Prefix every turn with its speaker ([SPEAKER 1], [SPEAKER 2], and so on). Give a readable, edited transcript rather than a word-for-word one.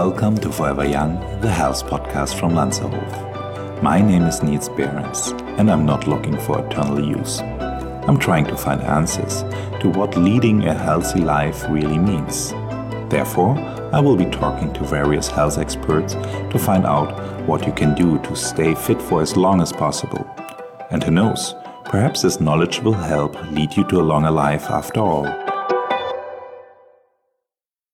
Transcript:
[SPEAKER 1] Welcome to Forever Young, the health podcast from Lanzerhof. My name is Niels Behrens, and I'm not looking for eternal youth. I'm trying to find answers to what leading a healthy life really means. Therefore, I will be talking to various health experts to find out what you can do to stay fit for as long as possible. And who knows, perhaps this knowledge will help lead you to a longer life after all.